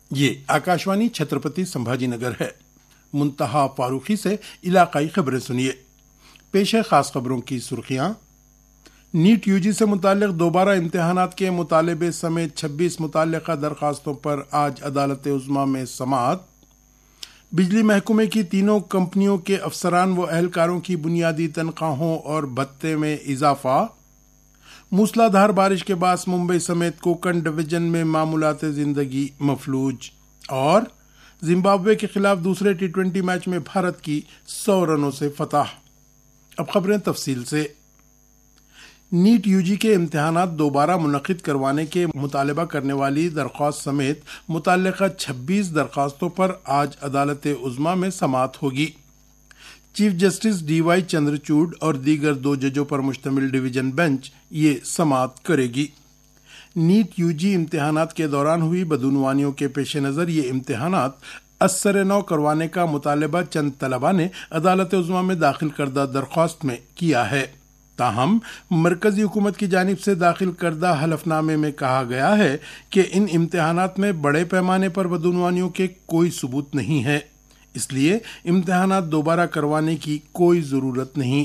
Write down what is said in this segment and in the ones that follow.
ये आकाशवाणी छत्रपति संभाजी नगर है। मुंतहा फारूकी से इलाकाई खबरें सुनिए। पेश है खास खबरों की सुर्खियां। नीट यूजी से मुताल्लिक दोबारा इम्तिहानात के मुतालबे समेत 26 मुताल्लिका दरखास्तों पर आज अदालत उज़्मा में समाअत। बिजली महकमे की तीनों कंपनियों के अफसरान व एहलकारों की बुनियादी तनख्वाहों और भत्ते में इजाफा। मूसलाधार बारिश के बाद मुंबई समेत कोंकण डिवीजन में मामूलात जिंदगी मफलूज। और जिम्बाब्वे के खिलाफ दूसरे T20 मैच में भारत की 100 रनों से फतह। अब खबरें तफसील से। नीट यूजी के इम्तिहानात दोबारा मुनक्किद करवाने के मुतालबा करने वाली दरख्वास्त समेत मुतल्लिका 26 दरख्वास्तों पर आज अदालत उज़्मा में समाअत होगी। चीफ जस्टिस DY चंद्रचूड़ और दीगर 2 जजों पर मुश्तमिल डिवीजन बेंच ये समाअत करेगी। नीट यूजी इम्तिहानात के दौरान हुई बदउनवानियों के पेश नज़र ये इम्तिहानात असर नौ करवाने का मुतालबा चंद तलबा ने अदालत उज़्मा में दाखिल करदा दरख्वास्त में किया है। ताहम मरकजी हुकूमत की जानिब से दाखिल करदा हलफनामे में कहा गया है कि इन इम्तिहानात में बड़े पैमाने पर बदउनवानियों के कोई सबूत नहीं है, इसलिए इम्तिहानात दोबारा करवाने की कोई जरूरत नहीं।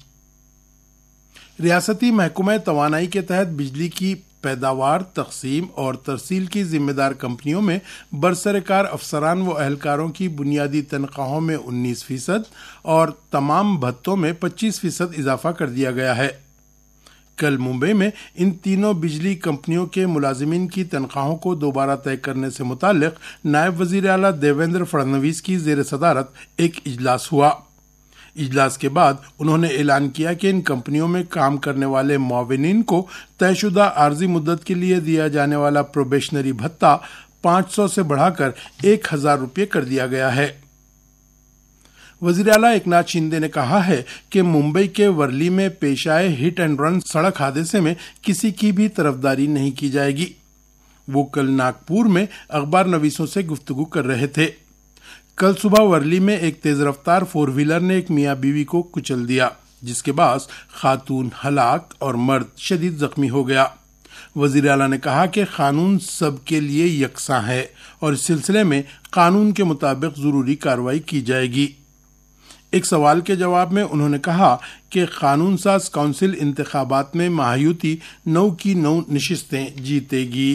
रियासती महकमा तवानाई के तहत बिजली की पैदावार, तकसीम और तरसील की जिम्मेदार कंपनियों में बरसरकार अफसरान व एहलकारों की बुनियादी तनख्वाहों में 19% और तमाम भत्तों में 25% इजाफा कर दिया गया है। कल मुंबई में इन तीनों बिजली कंपनियों के मुलाजिमीन की तनख्वाहों को दोबारा तय करने से मुताल्लिक नायब वजीर आला देवेंद्र फडणवीस की जेर सदारत एक इजलास हुआ। इजलास के बाद उन्होंने ऐलान किया कि इन कंपनियों में काम करने वाले मुआविनीन को तयशुदा आर्जी मुद्दत के लिए दिया जाने वाला प्रोबेशनरी भत्ता 500 से बढ़ाकर 1000 रुपये कर दिया गया है। वजीर आला एकनाथ शिंदे ने कहा है कि मुंबई के वर्ली में पेश आए हिट एंड रन सड़क हादसे में किसी की भी तरफदारी नहीं की जाएगी। वो कल नागपुर में अखबार नवीसों से गुफ्तगू कर रहे थे। कल सुबह वर्ली में एक तेज रफ्तार 4 व्हीलर ने एक मियाँ बीवी को कुचल दिया, जिसके बाद खातून हलाक और मर्द शदीद जख्मी हो गया। वजीर आला ने कहा कि कानून सबके लिए यकसा है और इस सिलसिले में कानून के मुताबिक जरूरी कार्रवाई की जाएगी। एक सवाल के जवाब में उन्होंने कहा कि कानून साज काउंसिल इंतखाबात में महायुति 9 की 9 नशिस्तें जीतेगी।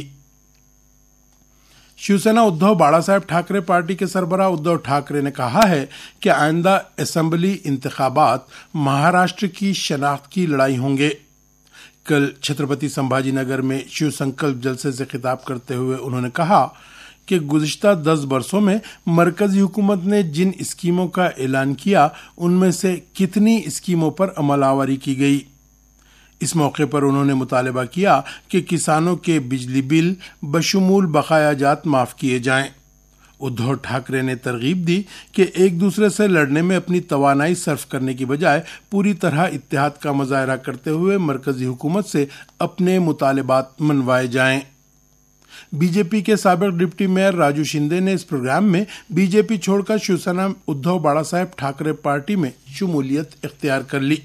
शिवसेना उद्धव बाला साहेब ठाकरे पार्टी के सरबराह उद्धव ठाकरे ने कहा है कि आइंदा असेंबली इंतखाबात महाराष्ट्र की शनाख्त की लड़ाई होंगे। कल छत्रपति संभाजी नगर में शिव संकल्प जलसे से खिताब करते हुए उन्होंने कहा कि गुज़िश्ता 10 बरसों में मरकजी हुकूमत ने जिन स्कीमों का ऐलान किया उनमें से कितनी स्कीमों पर अमलावरी की गई। इस मौके पर उन्होंने मुतालबा किया कि किसानों के बिजली बिल बशमूल बकाया जात माफ किए जाएं। उद्धव ठाकरे ने तरगीब दी कि एक दूसरे से लड़ने में अपनी तवानाई सर्फ करने की बजाय पूरी तरह इत्तेहाद का मुजाहरा करते हुए मरकजी हुकूमत से अपने मुतालबात मनवाए जाएं। बीजेपी के साबिक डिप्टी मेयर राजू शिंदे ने इस प्रोग्राम में बीजेपी छोड़कर शिवसेना उद्धव बाला साहेब ठाकरे पार्टी में शमूलियत इख्तियार कर ली।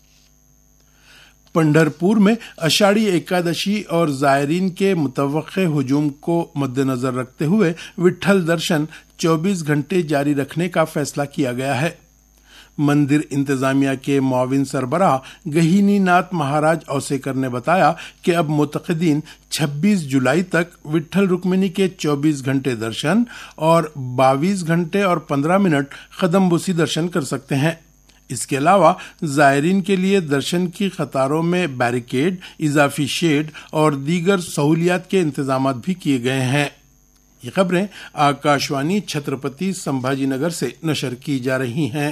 पंढरपुर में आषाढ़ी एकादशी और जायरीन के मुतवक्के हुजूम को मद्देनजर रखते हुए विट्ठल दर्शन 24 घंटे जारी रखने का फैसला किया गया है। मंदिर इंतजामिया के मुआविन सरबराह गहीनी नाथ महाराज औसेकर ने बताया कि अब मुतक़िदीन 26 जुलाई तक विट्ठल रुक्मिणी के 24 घंटे दर्शन और 22 घंटे और 15 मिनट कदमबुसी दर्शन कर सकते हैं। इसके अलावा जायरीन के लिए दर्शन की कतारों में बैरिकेड, इजाफी शेड और दीगर सहूलियात के इंतजाम भी किए गए हैं। ये खबरें आकाशवाणी छत्रपति संभाजी नगर से नशर की जा रही हैं।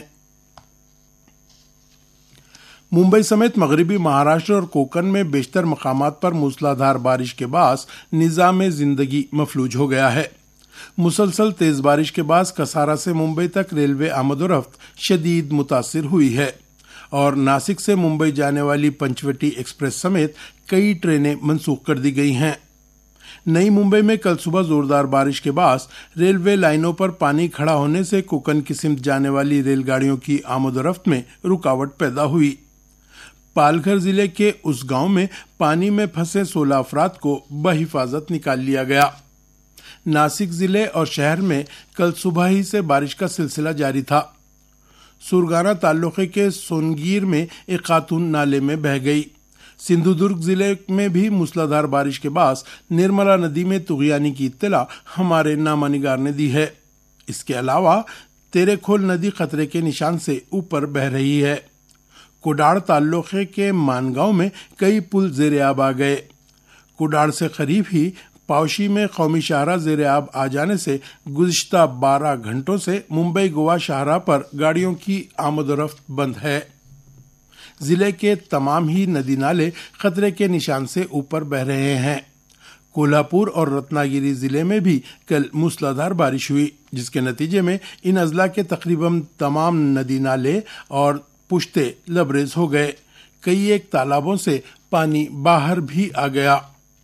मुंबई समेत मगरबी महाराष्ट्र और कोंकण में बेशतर मकामात पर मूसलाधार बारिश के बाद निज़ाम जिंदगी मफलूज हो गया है। मुसलसल तेज बारिश के बाद कसारा से मुंबई तक रेलवे आमदोरफ्त शदीद मुतासिर हुई है और नासिक से मुंबई जाने वाली पंचवटी एक्सप्रेस समेत कई ट्रेनें मंसूख कर दी गई हैं। नई मुंबई में कल सुबह जोरदार बारिश के बाद रेलवे लाइनों पर पानी खड़ा होने से कोंकण की सिमत जाने वाली रेलगाड़ियों की आमदोरफ्त में रुकावट पैदा हुई। पालघर जिले के उस गांव में पानी में फंसे 16 अफराद को बहिफाजत निकाल लिया गया। नासिक जिले और शहर में कल सुबह ही से बारिश का सिलसिला जारी था। सुरगाना ताल्लुके के सोनगीर में एक खातून नाले में बह गई। सिंधुदुर्ग जिले में भी मूसलाधार बारिश के बाद निर्मला नदी में तुगयानी की इत्तला हमारे नामानिगार ने दी है। इसके अलावा तेरेखोल नदी खतरे के निशान से ऊपर बह रही है। कुडाड़ ताल्लुके के मानगांव में कई पुल ज़ेर-ए-आब आ गए। कुडाड़ से करीब ही पावशी में कौमी शाहराह ज़ेर-ए-आब आ जाने से गुज़िश्ता 12 घंटों से मुंबई गोवा शाहराह पर गाड़ियों की आमदोरफ्त बंद है। जिले के तमाम ही नदी नाले खतरे के निशान से ऊपर बह रहे हैं। कोल्हापुर और रत्नागिरी जिले में भी कल मूसलाधार बारिश हुई, जिसके नतीजे में इन अजला के तकरीबन तमाम नदी नाले और पुश्ते लबरेज हो गए। कई एक तालाबों से पानी बाहर भी आ गया।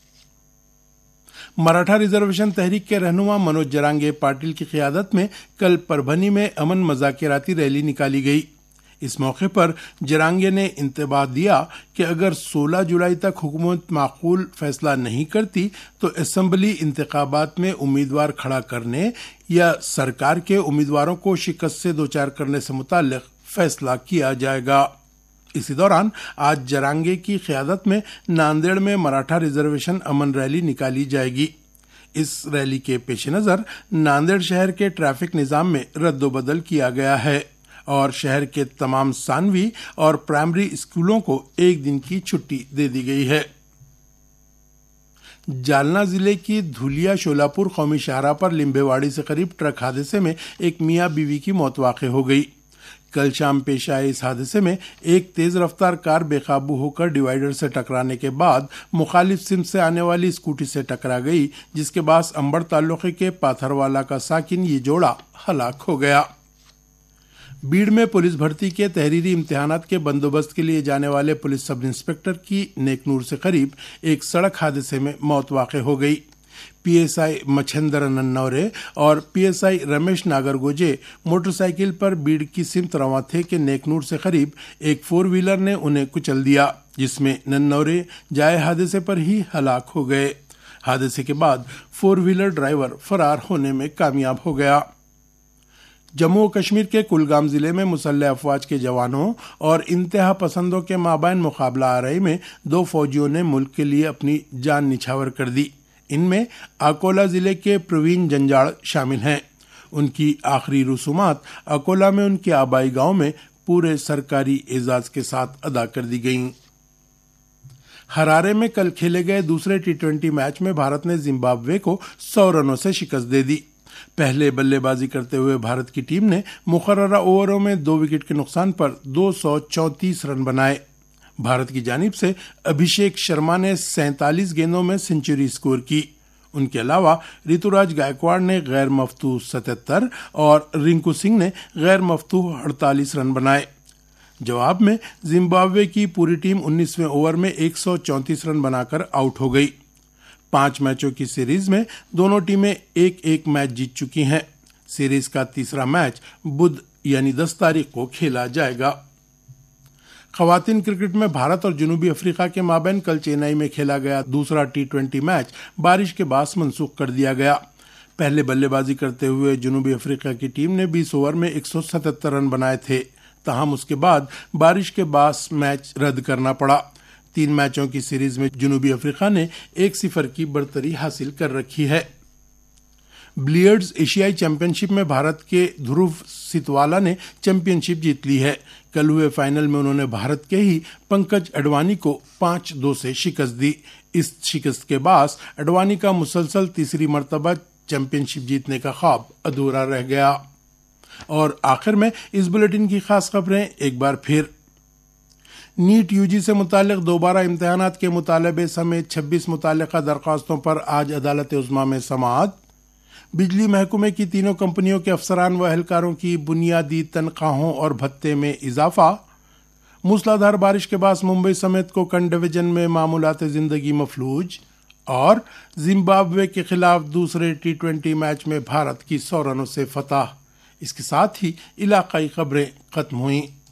मराठा रिजर्वेशन तहरीक के रहनुमा मनोज जरांगे पाटिल की क़ियादत में कल परभनी में अमन मज़ाकिराती रैली निकाली गई। इस मौके पर जरांगे ने इंतबाह दिया कि अगर 16 जुलाई तक हुकूमत माकूल फैसला नहीं करती तो असेंबली इंतखाबात में उम्मीदवार खड़ा करने या सरकार के उम्मीदवारों को शिकस्त से दोचार करने से मुताल्लिक फैसला किया जाएगा। इसी दौरान आज जरांगे की क़ियादत में नांदेड़ में मराठा रिजर्वेशन अमन रैली निकाली जाएगी। इस रैली के पेश नज़र नांदेड़ शहर के ट्रैफिक निज़ाम में रद्दोबदल किया गया है और शहर के तमाम सानवी और प्राइमरी स्कूलों को एक दिन की छुट्टी दे दी गई है। जालना जिले की धुलिया शोलापुर कौमी शाहराह पर लिम्बेवाड़ी से करीब ट्रक हादसे में एक मियाँ बीवी की मौत वाक़ हो गई। कल शाम पेश आए इस हादसे में एक तेज रफ्तार कार बेकाबू होकर डिवाइडर से टकराने के बाद मुखालिफ सिमत से आने वाली स्कूटी से टकरा गई, जिसके बाद अंबड़ ताल्लुके के पाथरवाला का साकिन ये जोड़ा हलाक हो गया। बीड़ में पुलिस भर्ती के तहरीरी इम्तिहानात के बंदोबस्त के लिए जाने वाले पुलिस सब इंस्पेक्टर की नेकनूर से करीब एक सड़क हादसे में मौत वाक़ हो गई। पीएसआई मच्छेंद्र नन्नौरे और पीएसआई रमेश नागरगोजे मोटरसाइकिल पर बीड़ की सिमत रवां थे कि नेकनूर से करीब एक 4 व्हीलर ने उन्हें कुचल दिया, जिसमें नन्नौरे जाए हादसे पर ही हलाक हो गए। हादसे के बाद 4 व्हीलर ड्राइवर फरार होने में कामयाब हो गया। जम्मू कश्मीर के कुलगाम जिले में मुसल्लह अफवाज के जवानों और इंतहा पसंदों के माबैन मुकाबला आरई में 2 फौजियों ने मुल्क के लिए अपनी जान निछावर कर दी। इनमें अकोला जिले के प्रवीण जंजाड़ शामिल हैं। उनकी आखिरी रसूमात अकोला में उनके आबाई गांव में पूरे सरकारी एजाज के साथ अदा कर दी गईं। हरारे में कल खेले गए दूसरे T20 मैच में भारत ने जिम्बाब्वे को 100 रनों से शिकस्त दे दी। पहले बल्लेबाजी करते हुए भारत की टीम ने मुकर्ररा ओवरों में 2 विकेट के नुकसान पर 234 रन बनाए। भारत की जानिब से अभिषेक शर्मा ने 47 गेंदों में सेंचुरी स्कोर की। उनके अलावा ऋतुराज गायकवाड़ ने गैर मफ्तूह 77 और रिंकू सिंह ने गैर मफ्तूह 48 रन बनाए। जवाब में जिम्बाब्वे की पूरी टीम 19वें ओवर में 134 रन बनाकर आउट हो गई। 5 मैचों की सीरीज में दोनों टीमें 1-1 मैच जीत चुकी हैं। सीरीज का तीसरा मैच बुध यानी 10 तारीख को खेला जाएगा। खवातीन क्रिकेट में भारत और जनूबी अफ्रीका के माबैन कल चेन्नई में खेला गया दूसरा T20 मैच बारिश के बाद मनसूख कर दिया गया। पहले बल्लेबाजी करते हुए जनूबी अफ्रीका की टीम ने 20 ओवर में 177 रन बनाए थे, ताहम उसके बाद बारिश के बाद मैच रद्द करना पड़ा। 3 मैचों की सीरीज में जनूबी अफ्रीका ने 1-0 की बढ़तरी हासिल कर रखी है। बिलियर्ड्स एशियाई चैंपियनशिप में भारत के ध्रुव सितवाला ने चैंपियनशिप जीत ली है। कल हुए फाइनल में उन्होंने भारत के ही पंकज अडवाणी को 5-2 से शिकस्त दी। इस शिकस्त के बाद अडवाणी का मुसलसल तीसरी मर्तबा चैंपियनशिप जीतने का ख्वाब अधूरा रह गया। और आखिर में इस बुलेटिन की खास खबरें एक बार फिर। नीट यूजी से मुतालिक दोबारा इम्तिहानात के मुतालबे समेत 26 मुतालिका दरख्वास्तों पर आज अदालत उज़्मा में समाअत। बिजली महकमे की तीनों कंपनियों के अफसरान व एहलकारों की बुनियादी तनख्वाहों और भत्ते में इजाफा। मूसलाधार बारिश के बाद मुंबई समेत कोंकण डिवीजन में मामूलात जिंदगी मफलूज। और जिम्बाब्वे के खिलाफ दूसरे T20 मैच में भारत की 100 रनों से फतह। इसके साथ ही इलाकाई खबरें खत्म हुई।